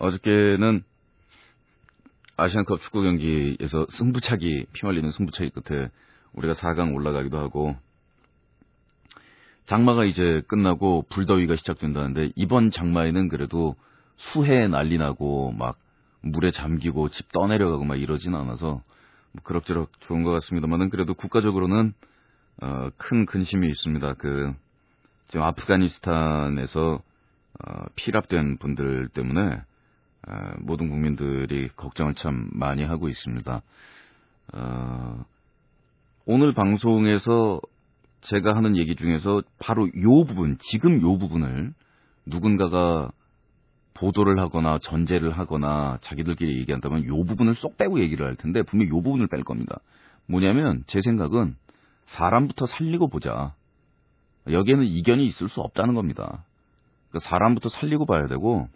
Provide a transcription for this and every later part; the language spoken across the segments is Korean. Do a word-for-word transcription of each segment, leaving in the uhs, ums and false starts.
어저께는 아시안컵 축구 경기에서 승부차기, 피말리는 승부차기 끝에 우리가 사 강 올라가기도 하고, 장마가 이제 끝나고 불더위가 시작된다는데, 이번 장마에는 그래도 수해에 난리 나고 막 물에 잠기고 집 떠내려가고 막 이러진 않아서 뭐 그럭저럭 좋은 것 같습니다만은, 그래도 국가적으로는 어, 큰 근심이 있습니다. 그 지금 아프가니스탄에서 어, 피랍된 분들 때문에 어, 모든 국민들이 걱정을 참 많이 하고 있습니다. 어, 오늘 방송에서 제가 하는 얘기 중에서 바로 요 부분, 지금 요 부분을 누군가가 보도를 하거나 전제를 하거나 자기들끼리 얘기한다면 요 부분을 쏙 빼고 얘기를 할 텐데, 분명히 요 부분을 뺄 겁니다. 뭐냐면 제 생각은 사람부터 살리고 보자. 여기에는 이견이 있을 수 없다는 겁니다. 그러니까 사람부터 살리고 봐야 되고,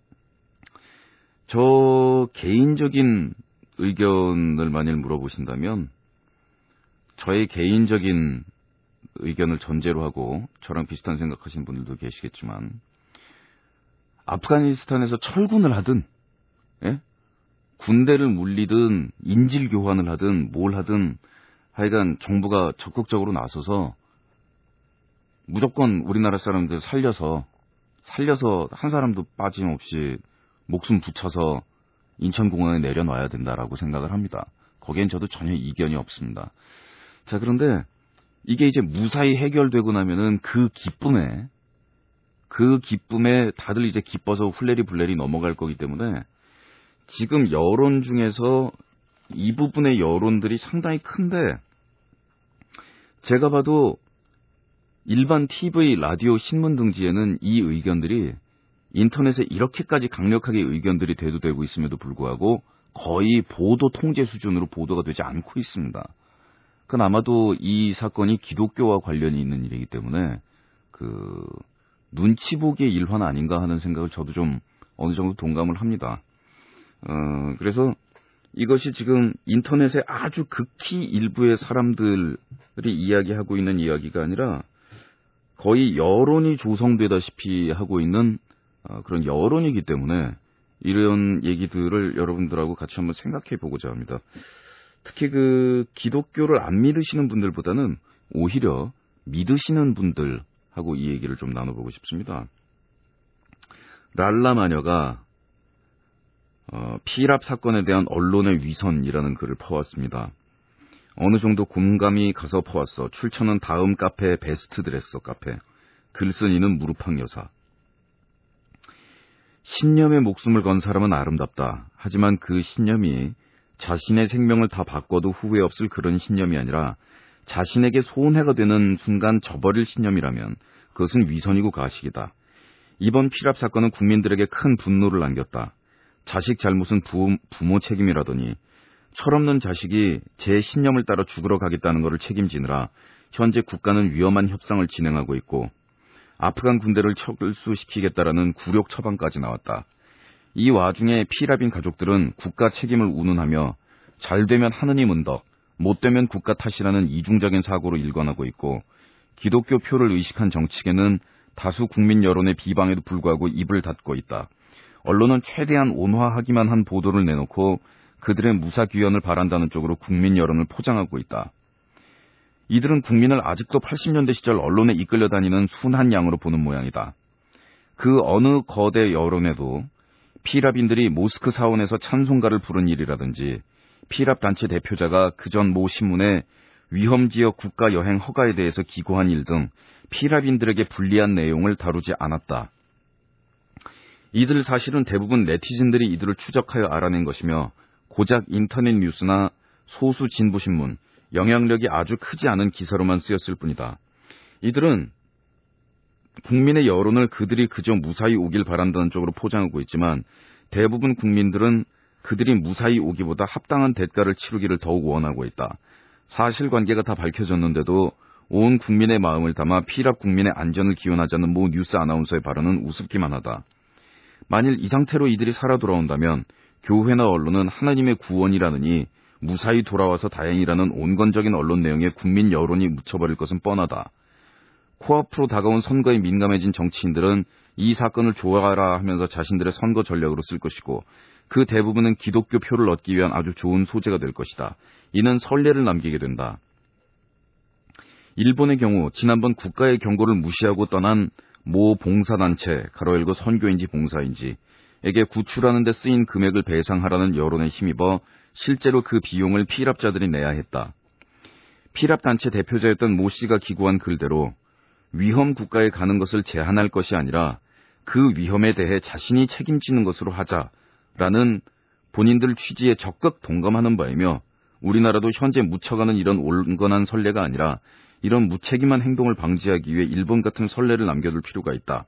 저 개인적인 의견을 만일 물어보신다면 저의 개인적인 의견을 전제로 하고 저랑 비슷한 생각하시는 분들도 계시겠지만, 아프가니스탄에서 철군을 하든, 예? 군대를 물리든 인질 교환을 하든 뭘 하든 하여간 정부가 적극적으로 나서서 무조건 우리나라 사람들 살려서 살려서 한 사람도 빠짐없이 목숨 붙여서 인천공항에 내려놔야 된다라고 생각을 합니다. 거기엔 저도 전혀 이견이 없습니다. 자, 그런데 이게 이제 무사히 해결되고 나면은 그 기쁨에 그 기쁨에 다들 이제 기뻐서 훌레리 불레리 넘어갈 거기 때문에, 지금 여론 중에서 이 부분의 여론들이 상당히 큰데, 제가 봐도 일반 티비, 라디오, 신문 등지에는 이 의견들이 인터넷에 이렇게까지 강력하게 의견들이 대두되고 있음에도 불구하고 거의 보도 통제 수준으로 보도가 되지 않고 있습니다. 그건 아마도 이 사건이 기독교와 관련이 있는 일이기 때문에 그 눈치 보기의 일환 아닌가 하는 생각을 저도 좀 어느 정도 동감을 합니다. 어, 그래서 이것이 지금 인터넷에 아주 극히 일부의 사람들이 이야기하고 있는 이야기가 아니라 거의 여론이 조성되다시피 하고 있는 어, 그런 여론이기 때문에 이런 얘기들을 여러분들하고 같이 한번 생각해 보고자 합니다. 특히 그 기독교를 안 믿으시는 분들보다는 오히려 믿으시는 분들하고 이 얘기를 좀 나눠보고 싶습니다. 랄라 마녀가 어, 피랍 사건에 대한 언론의 위선이라는 글을 퍼왔습니다. 어느 정도 공감이 가서 퍼왔어. 출처는 다음 카페 베스트 드레서 카페. 글쓴 이는 무릎팍 여사. 신념에 목숨을 건 사람은 아름답다. 하지만 그 신념이 자신의 생명을 다 바꿔도 후회 없을 그런 신념이 아니라 자신에게 손해가 되는 순간 저버릴 신념이라면 그것은 위선이고 가식이다. 이번 피랍 사건은 국민들에게 큰 분노를 남겼다. 자식 잘못은 부, 부모 책임이라더니 철없는 자식이 제 신념을 따라 죽으러 가겠다는 것을 책임지느라 현재 국가는 위험한 협상을 진행하고 있고 아프간 군대를 철수시키겠다라는 굴욕 처방까지 나왔다. 이 와중에 피랍인 가족들은 국가 책임을 운운하며 잘되면 하느님 은덕, 못되면 국가 탓이라는 이중적인 사고로 일관하고 있고, 기독교 표를 의식한 정치계는 다수 국민 여론의 비방에도 불구하고 입을 닫고 있다. 언론은 최대한 온화하기만 한 보도를 내놓고 그들의 무사귀환을 바란다는 쪽으로 국민 여론을 포장하고 있다. 이들은 국민을 아직도 팔십 년대 시절 언론에 이끌려 다니는 순한 양으로 보는 모양이다. 그 어느 거대 여론에도 피랍인들이 모스크 사원에서 찬송가를 부른 일이라든지 피랍 단체 대표자가 그전 모 신문에 위험지역 국가 여행 허가에 대해서 기고한 일 등 피랍인들에게 불리한 내용을 다루지 않았다. 이들 사실은 대부분 네티즌들이 이들을 추적하여 알아낸 것이며 고작 인터넷 뉴스나 소수 진보신문, 영향력이 아주 크지 않은 기사로만 쓰였을 뿐이다. 이들은 국민의 여론을 그들이 그저 무사히 오길 바란다는 쪽으로 포장하고 있지만 대부분 국민들은 그들이 무사히 오기보다 합당한 대가를 치르기를 더욱 원하고 있다. 사실관계가 다 밝혀졌는데도 온 국민의 마음을 담아 피랍 국민의 안전을 기원하자는 모 뉴스 아나운서의 발언은 우습기만 하다. 만일 이 상태로 이들이 살아 돌아온다면 교회나 언론은 하나님의 구원이라느니 무사히 돌아와서 다행이라는 온건적인 언론 내용에 국민 여론이 묻혀버릴 것은 뻔하다. 코앞으로 다가온 선거에 민감해진 정치인들은 이 사건을 좋아라 하면서 자신들의 선거 전략으로 쓸 것이고 그 대부분은 기독교 표를 얻기 위한 아주 좋은 소재가 될 것이다. 이는 선례를 남기게 된다. 일본의 경우 지난번 국가의 경고를 무시하고 떠난 모 봉사단체, 가로 열고 선교인지 봉사인지 에게 구출하는 데 쓰인 금액을 배상하라는 여론에 힘입어 실제로 그 비용을 피랍자들이 내야 했다. 피랍단체 대표자였던 모 씨가 기고한 글대로 위험 국가에 가는 것을 제한할 것이 아니라 그 위험에 대해 자신이 책임지는 것으로 하자라는 본인들 취지에 적극 동감하는 바이며 우리나라도 현재 묻혀가는 이런 온건한 선례가 아니라 이런 무책임한 행동을 방지하기 위해 일본 같은 선례를 남겨둘 필요가 있다.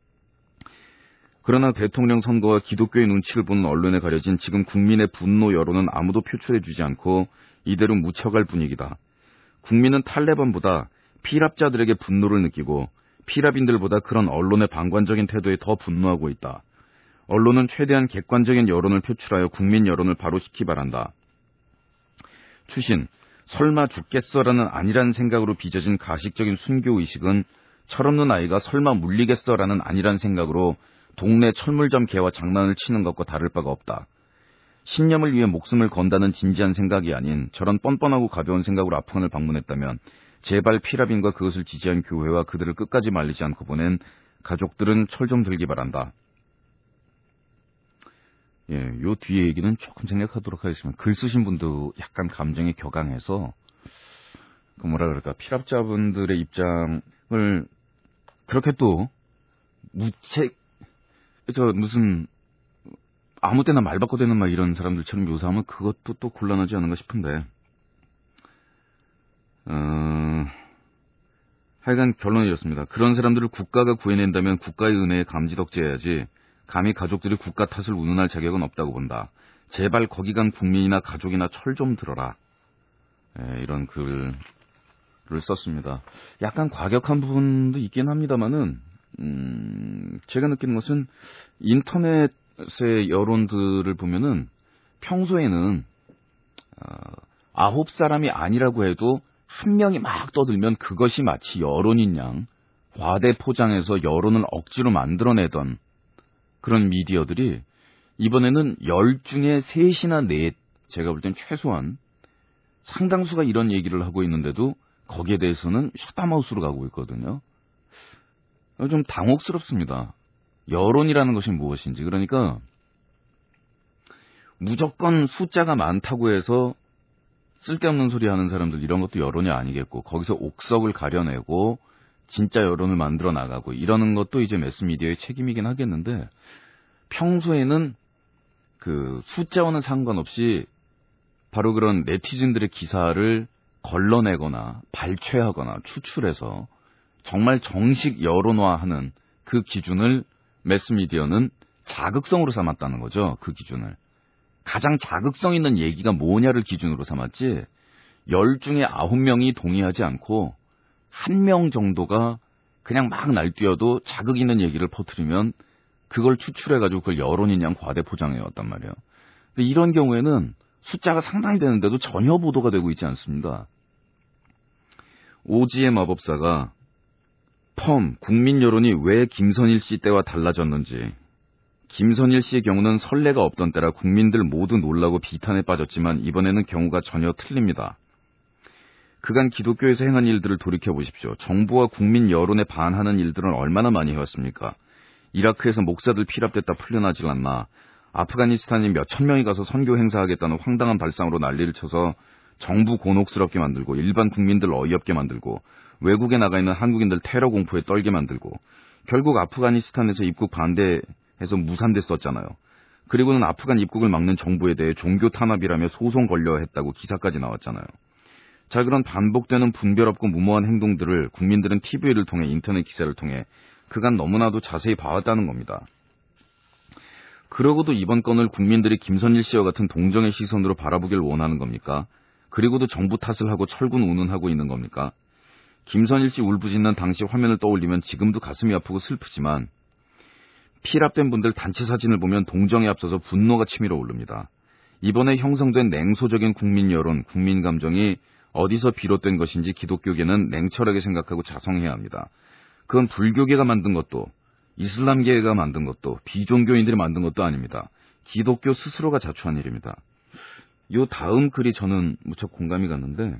그러나 대통령 선거와 기독교의 눈치를 보는 언론에 가려진 지금 국민의 분노 여론은 아무도 표출해주지 않고 이대로 묻혀갈 분위기다. 국민은 탈레반보다 피랍자들에게 분노를 느끼고 피랍인들보다 그런 언론의 방관적인 태도에 더 분노하고 있다. 언론은 최대한 객관적인 여론을 표출하여 국민 여론을 바로 시키 바란다. 추신, 설마 죽겠어라는 아니란 생각으로 빚어진 가식적인 순교의식은 철없는 아이가 설마 물리겠어라는 아니란 생각으로 동네 철물점 개와 장난을 치는 것과 다를 바가 없다. 신념을 위해 목숨을 건다는 진지한 생각이 아닌 저런 뻔뻔하고 가벼운 생각으로 아프간을 방문했다면 제발 피랍인과 그것을 지지한 교회와 그들을 끝까지 말리지 않고 보낸 가족들은 철 좀 들기 바란다. 예, 요 뒤에 얘기는 조금 생략하도록 하겠습니다. 글 쓰신 분도 약간 감정이 격앙해서 그 뭐라 그럴까 피랍자분들의 입장을 그렇게 또 무책 저 무슨 아무 때나 말 바꿔대는 막 이런 사람들처럼 묘사하면 그것도 또 곤란하지 않은가 싶은데 어... 하여간 결론이 이렇습니다. 그런 사람들을 국가가 구해낸다면 국가의 은혜에 감지덕지해야지 감히 가족들이 국가 탓을 운운할 자격은 없다고 본다. 제발 거기 간 국민이나 가족이나 철 좀 들어라. 예, 이런 글을 썼습니다. 약간 과격한 부분도 있긴 합니다만은 음, 제가 느끼는 것은 인터넷의 여론들을 보면은 평소에는 어, 아홉 사람이 아니라고 해도 한 명이 막 떠들면 그것이 마치 여론인 양 과대 포장해서 여론을 억지로 만들어내던 그런 미디어들이 이번에는 열 중에 셋이나 넷, 제가 볼 땐 최소한 상당수가 이런 얘기를 하고 있는데도 거기에 대해서는 셧다마우스로 가고 있거든요. 좀 당혹스럽습니다. 여론이라는 것이 무엇인지. 그러니까 무조건 숫자가 많다고 해서 쓸데없는 소리 하는 사람들 이런 것도 여론이 아니겠고 거기서 옥석을 가려내고 진짜 여론을 만들어 나가고 이러는 것도 이제 매스미디어의 책임이긴 하겠는데 평소에는 그 숫자와는 상관없이 바로 그런 네티즌들의 기사를 걸러내거나 발췌하거나 추출해서 정말 정식 여론화하는 그 기준을 매스미디어는 자극성으로 삼았다는 거죠. 그 기준을. 가장 자극성 있는 얘기가 뭐냐를 기준으로 삼았지 열 중에 아홉 명이 동의하지 않고 한 명 정도가 그냥 막 날뛰어도 자극 있는 얘기를 퍼뜨리면 그걸 추출해가지고 그걸 여론인 양 과대 포장해왔단 말이에요. 근데 이런 경우에는 숫자가 상당히 되는데도 전혀 보도가 되고 있지 않습니다. 오지의 마법사가 펌, 국민 여론이 왜 김선일 씨 때와 달라졌는지 김선일 씨의 경우는 선례가 없던 때라 국민들 모두 놀라고 비탄에 빠졌지만 이번에는 경우가 전혀 틀립니다. 그간 기독교에서 행한 일들을 돌이켜보십시오. 정부와 국민 여론에 반하는 일들은 얼마나 많이 해왔습니까? 이라크에서 목사들 피랍됐다 풀려나질 않나. 아프가니스탄이 몇천 명이 가서 선교 행사하겠다는 황당한 발상으로 난리를 쳐서 정부 곤혹스럽게 만들고 일반 국민들 어이없게 만들고 외국에 나가 있는 한국인들 테러 공포에 떨게 만들고 결국 아프가니스탄에서 입국 반대해서 무산됐었잖아요. 그리고는 아프간 입국을 막는 정부에 대해 종교 탄압이라며 소송 걸려 했다고 기사까지 나왔잖아요. 자, 그런 반복되는 분별 없고 무모한 행동들을 국민들은 티비를 통해 인터넷 기사를 통해 그간 너무나도 자세히 봐왔다는 겁니다. 그러고도 이번 건을 국민들이 김선일 씨와 같은 동정의 시선으로 바라보길 원하는 겁니까? 그리고도 정부 탓을 하고 철군 운운하고 있는 겁니까? 김선일 씨 울부짖는 당시 화면을 떠올리면 지금도 가슴이 아프고 슬프지만 피랍된 분들 단체 사진을 보면 동정에 앞서서 분노가 치밀어 오릅니다. 이번에 형성된 냉소적인 국민 여론, 국민 감정이 어디서 비롯된 것인지 기독교계는 냉철하게 생각하고 자성해야 합니다. 그건 불교계가 만든 것도 이슬람계가 만든 것도 비종교인들이 만든 것도 아닙니다. 기독교 스스로가 자초한 일입니다. 요 다음 글이 저는 무척 공감이 갔는데,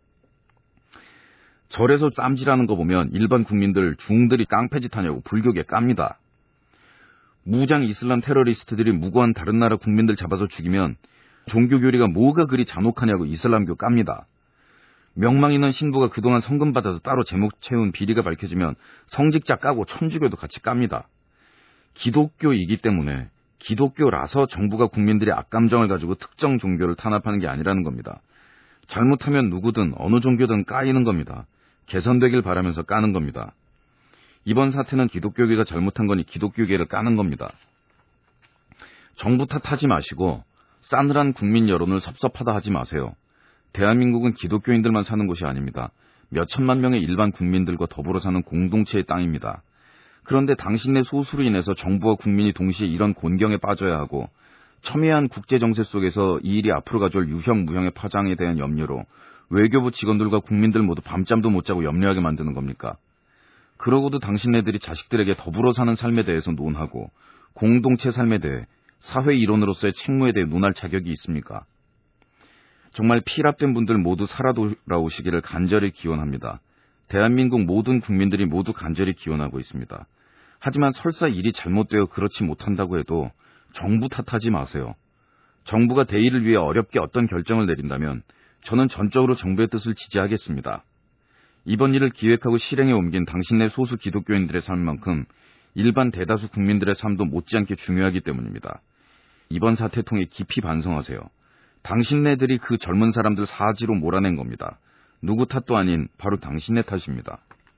절에서 쌈질하는 거 보면 일반 국민들 중들이 깡패짓 하냐고 불교계 깝니다. 무장 이슬람 테러리스트들이 무고한 다른 나라 국민들 잡아서 죽이면 종교교리가 뭐가 그리 잔혹하냐고 이슬람교 깝니다. 명망 있는 신부가 그동안 성금 받아서 따로 제목 채운 비리가 밝혀지면 성직자 까고 천주교도 같이 깝니다. 기독교이기 때문에 기독교라서 정부가 국민들의 악감정을 가지고 특정 종교를 탄압하는 게 아니라는 겁니다. 잘못하면 누구든 어느 종교든 까이는 겁니다. 개선되길 바라면서 까는 겁니다. 이번 사태는 기독교계가 잘못한 거니 기독교계를 까는 겁니다. 정부 탓하지 마시고 싸늘한 국민 여론을 섭섭하다 하지 마세요. 대한민국은 기독교인들만 사는 곳이 아닙니다. 몇천만 명의 일반 국민들과 더불어 사는 공동체의 땅입니다. 그런데 당신네 소수로 인해서 정부와 국민이 동시에 이런 곤경에 빠져야 하고 첨예한 국제정세 속에서 이 일이 앞으로 가져올 유형 무형의 파장에 대한 염려로 외교부 직원들과 국민들 모두 밤잠도 못 자고 염려하게 만드는 겁니까? 그러고도 당신네들이 자식들에게 더불어 사는 삶에 대해서 논하고 공동체 삶에 대해 사회 이론으로서의 책무에 대해 논할 자격이 있습니까? 정말 피랍된 분들 모두 살아 돌아오시기를 간절히 기원합니다. 대한민국 모든 국민들이 모두 간절히 기원하고 있습니다. 하지만 설사 일이 잘못되어 그렇지 못한다고 해도 정부 탓하지 마세요. 정부가 대의를 위해 어렵게 어떤 결정을 내린다면 저는 전적으로 정부의 뜻을 지지하겠습니다. 이번 일을 기획하고 실행에 옮긴 당신네 소수 기독교인들의 삶만큼 일반 대다수 국민들의 삶도 못지않게 중요하기 때문입니다. 이번 사태 통해 깊이 반성하세요. 당신네들이 그 젊은 사람들 사지로 몰아낸 겁니다. 누구 탓도 아닌 바로 당신네 탓입니다.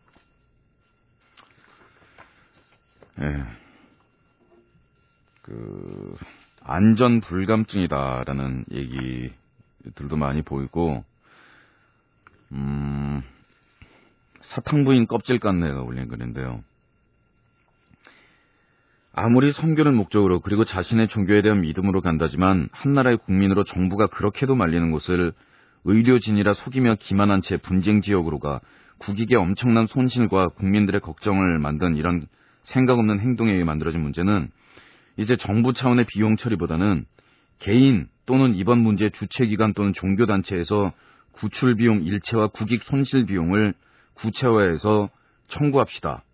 예. 그 안전 불감증이다라는 얘기들도 많이 보이고, 음, 사탕부인 껍질 깐내가 올린 글인데요. 아무리 선교를 목적으로 그리고 자신의 종교에 대한 믿음으로 간다지만 한나라의 국민으로 정부가 그렇게도 말리는 곳을 의료진이라 속이며 기만한 채 분쟁지역으로 가 국익에 엄청난 손실과 국민들의 걱정을 만든 이런 생각 없는 행동에 의해 만들어진 문제는 이제 정부 차원의 비용 처리보다는 개인 또는 이번 문제의 주체기관 또는 종교단체에서 구출비용 일체와 국익 손실 비용을 구체화해서 청구합시다.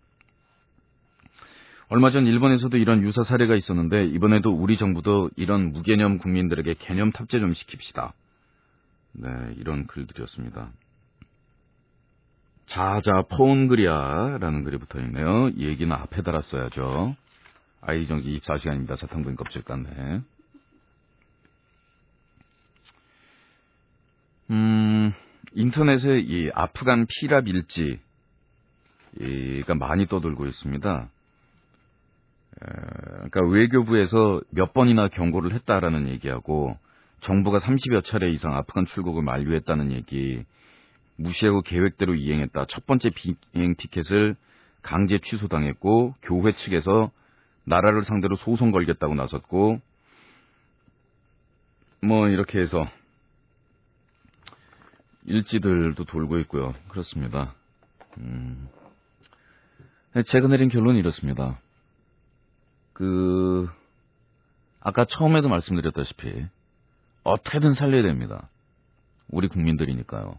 얼마 전 일본에서도 이런 유사 사례가 있었는데 이번에도 우리 정부도 이런 무개념 국민들에게 개념 탑재 좀 시킵시다. 네, 이런 글들이었습니다. 자자 포온글이야 라는 글이 붙어있네요. 이 얘기는 앞에 달았어야죠. 아이디 정지 이십사 시간입니다. 사탕부인 껍질 깠네. 음, 인터넷에 이 아프간 피랍 일지가 많이 떠돌고 있습니다. 그러니까 외교부에서 몇 번이나 경고를 했다라는 얘기하고 정부가 삼십여 차례 이상 아프간 출국을 만류했다는 얘기, 무시하고 계획대로 이행했다. 첫 번째 비행 티켓을 강제 취소당했고 교회 측에서 나라를 상대로 소송 걸겠다고 나섰고 뭐 이렇게 해서 일지들도 돌고 있고요. 그렇습니다. 음. 제가 내린 결론은 이렇습니다. 그 아까 처음에도 말씀드렸다시피 어떻게든 살려야 됩니다. 우리 국민들이니까요.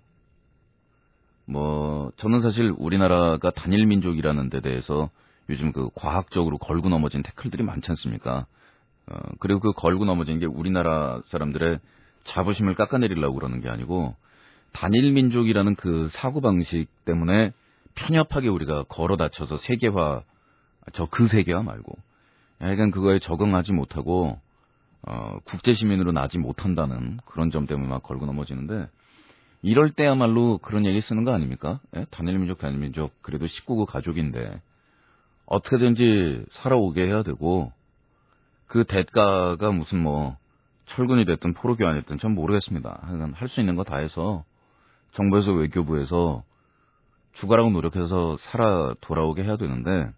뭐 저는 사실 우리나라가 단일 민족이라는 데 대해서 요즘 그 과학적으로 걸고 넘어진 태클들이 많지 않습니까? 어, 그리고 그 걸고 넘어진 게 우리나라 사람들의 자부심을 깎아내리려고 그러는 게 아니고 단일 민족이라는 그 사고방식 때문에 편협하게 우리가 걸어 다쳐서 세계화, 저 그 세계화 말고 약간 그거에 적응하지 못하고 어, 국제시민으로 나지 못한다는 그런 점 때문에 막 걸고 넘어지는데 이럴 때야말로 그런 얘기 쓰는 거 아닙니까? 예? 단일민족 단일민족 그래도 식구고 가족인데 어떻게든지 살아오게 해야 되고 그 대가가 무슨 뭐 철군이 됐든 포로교환이 됐든 전 모르겠습니다. 할 수 있는 거 다 해서 정부에서 외교부에서 죽어라고 노력해서 살아 돌아오게 해야 되는데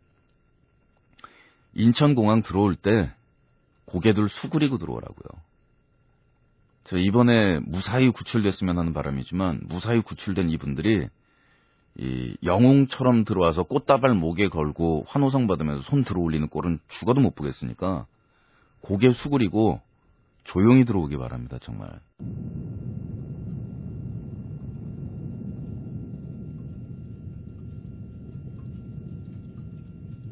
인천공항 들어올 때 고개들 수그리고 들어오라고요. 저 이번에 무사히 구출됐으면 하는 바람이지만 무사히 구출된 이분들이 이 영웅처럼 들어와서 꽃다발 목에 걸고 환호성 받으면서 손 들어 올리는 꼴은 죽어도 못 보겠으니까 고개 수그리고 조용히 들어오기 바랍니다. 정말.